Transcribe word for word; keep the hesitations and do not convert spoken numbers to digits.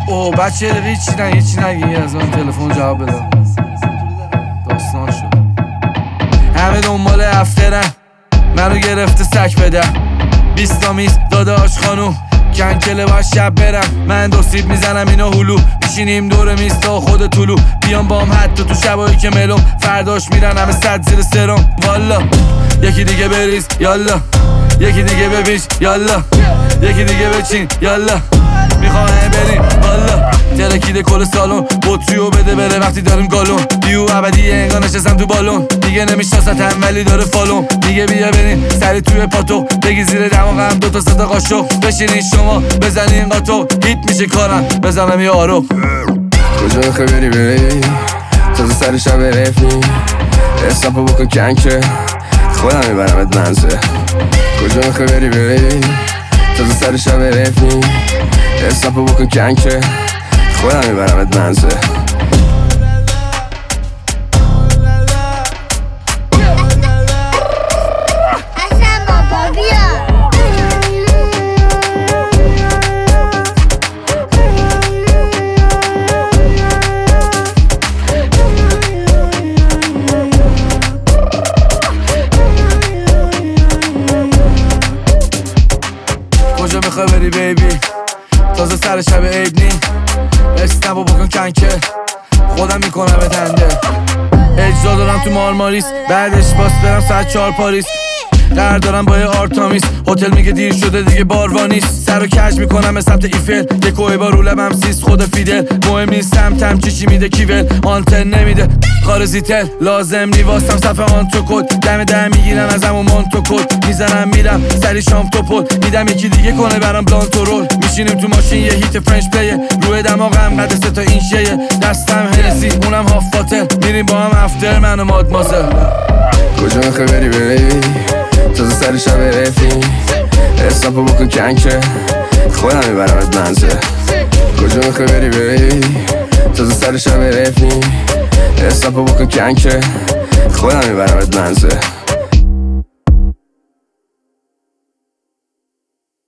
اوه بچه دقیقه هیچی نه هیچی نگی از من تلفن جواب بدم. داستان شد همه دنبال افترن منو گرفته سک بدم. بیستا میز داداش خانوم کنکله باید شب برم. من دو سیب میزنم اینا هلو میشینیم دور میز تا خود طولو. بیام بام حتی تو شبایی که ملوم فرداش میرن همه صد زیر سرم. والا یکی دیگه بریز یالا یکی دیگه ببیش یالا یکی دیگه بچین یالا میخوام بریم والا. ترکیده کل سالون بطریو بده بره وقتی داریم گالون. دیو ابدیه انگار نشستم تو بالون. دیگه نمیشناستم ولی داره فالون. دیگه بیا بریم سری توی پاتو بگی زیر دماغم دوتا صدا قاشق. بشینین شما بزنین قاطو هیت میشه کارم بزنم یه آرو. کجا میخوای بری بری تازه سر شب رفتی حسابو بکن کنکه خودم میبرمت منزه. کجا میخوای بری بری تازه سر شب رفتی حسابو بکن کنکه خودم میبرمت منزه. کجا میخوای بری بیبی تازه سر شب عید نی اسنپو بکن کنکه خودم میکنم بتنده. اجرا دارم تو مارماریس بعدش باس برم ساعت چهار پاریس. قرار دارم با یه آرتامیس هتل میگه دیر شده دیگه باروانیست. سر و کج میکنم به سمت ایفل یه کوه با رو لبم سیست خود فیدل. مهم نیستم تم چی میده کیول آنتن نمیده خارزیتل لازم نیواستم صفحه آن تو کد. دم دم میگیرن ازم و مان تو کد میزنم میرم سری شام تو پل میدم یکی دیگه کنه برام بلانت و رول. میشینیم تو ماشین یه هیت فرنچ پلیه روی دماغم قد سه تا این شیه دستم هرسی اونم هاف فاتل میریم با هم افتر من و مادمازل. کجا میخوای بری بری تازه سر شب رفتی حسابو بکن کنکه خودم میبرمت منزه. کجا میخوای بری بری تازه سر شب رفتی حسابو بکن کنکه خودم میبرمت منزه.